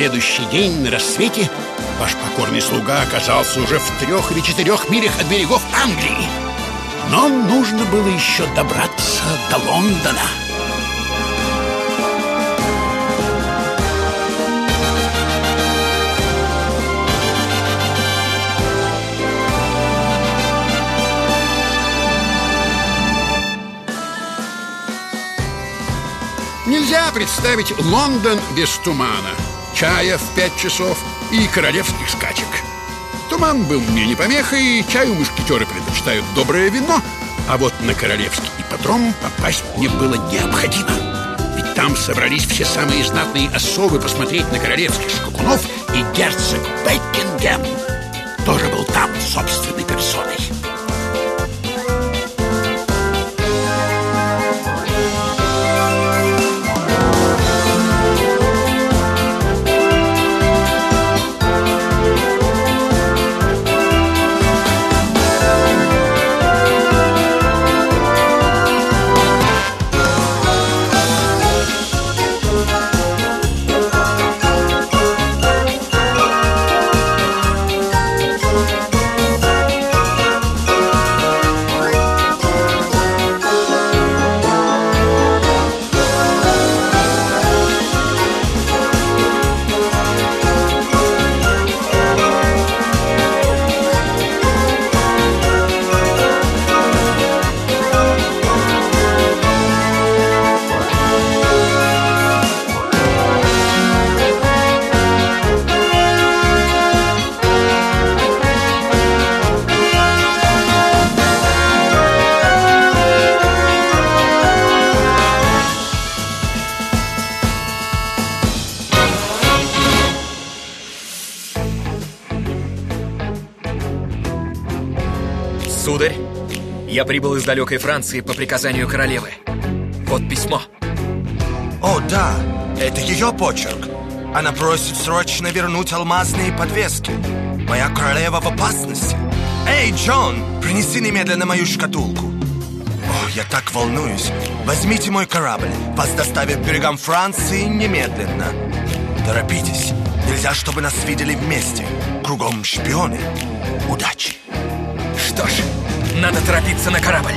следующий день на рассвете ваш покорный слуга оказался уже в 3 или 4 милях от берегов Англии. Но нужно было еще добраться до Лондона. Нельзя представить Лондон без тумана, чая в 5 часов и королевских скачек. Туман был мне не помехой, чаю мушкетеры предпочитают доброе вино, а вот на королевский ипподром попасть мне было необходимо. Ведь там собрались все самые знатные особы посмотреть на королевских скакунов, и герцог Бекингем тоже был там собственной персоной. Сударь, я прибыл из далекой Франции по приказанию королевы. Вот письмо. О, да, это ее почерк. Она просит срочно вернуть алмазные подвески. Моя королева в опасности. Эй, Джон, принеси немедленно мою шкатулку. О, я так волнуюсь. Возьмите мой корабль. Вас доставят к берегам Франции немедленно. Торопитесь. Нельзя, чтобы нас видели вместе. Кругом шпионы. Удачи. Что ж, надо торопиться на корабль.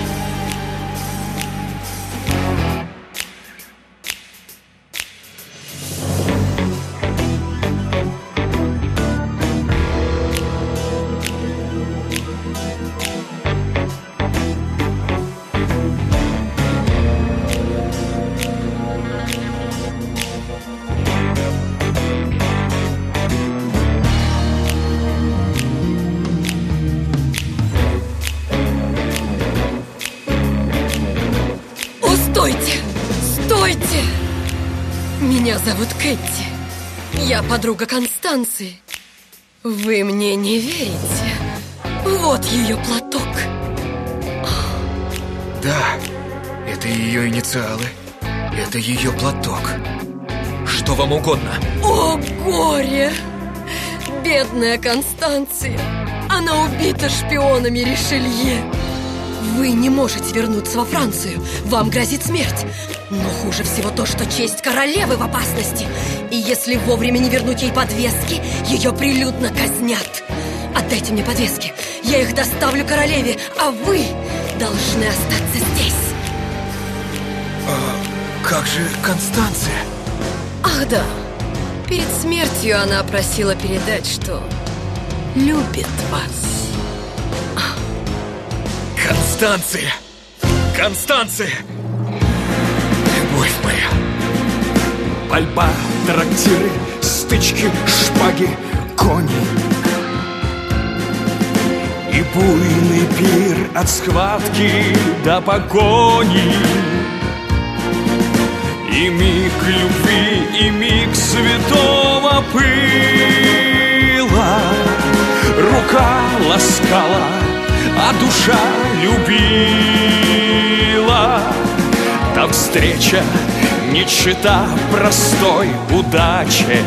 Стойте! Стойте! Меня зовут Кэти. Я подруга Констанции. Вы мне не верите? Вот ее платок. Да, это ее инициалы. Это ее платок. Что вам угодно? О, горе! Бедная Констанция. Она убита шпионами Ришелье. Вы не можете вернуться во Францию. Вам грозит смерть. Но хуже всего то, что честь королевы в опасности. И если вовремя не вернуть ей подвески, ее прилюдно казнят. Отдайте мне подвески. Я их доставлю королеве, а вы должны остаться здесь. Как же Констанция? Ах да, перед смертью она просила передать, что любит вас. Констанция! Констанция! Любовь моя! Пальба, трактиры, стычки, шпаги, кони. И буйный пир от схватки до погони. И миг любви, и миг святого пыла. Рука ласкала, а душа любила. Та встреча не чета простой удаче.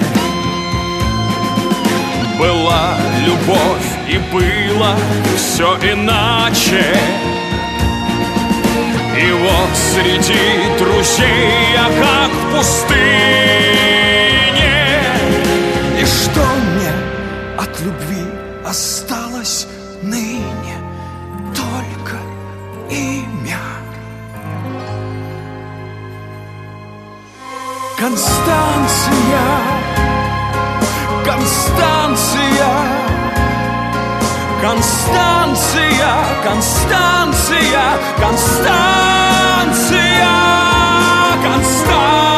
Была любовь и было все иначе. И вот среди друзей я как в пустыне осталось ныне только имя. Констанция, Констанция, Констанция, Констанция, Констанция, Констанция.